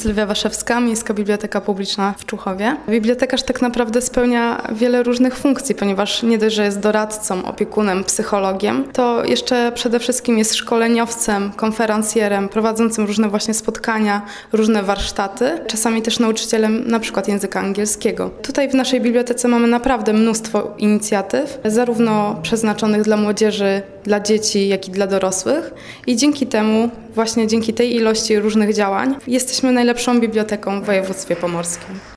Sylwia Waszewska, Miejska Biblioteka Publiczna w Człuchowie. Bibliotekarz tak naprawdę spełnia wiele różnych funkcji, ponieważ nie dość, że jest doradcą, opiekunem, psychologiem, to jeszcze przede wszystkim jest szkoleniowcem, konferencjerem, prowadzącym różne właśnie spotkania, różne warsztaty, czasami też nauczycielem na przykład języka angielskiego. Tutaj w naszej bibliotece mamy naprawdę mnóstwo inicjatyw, zarówno przeznaczonych dla młodzieży, dla dzieci, jak i dla dorosłych i dzięki temu, właśnie dzięki tej ilości różnych działań, jesteśmy najlepszą biblioteką w województwie pomorskim.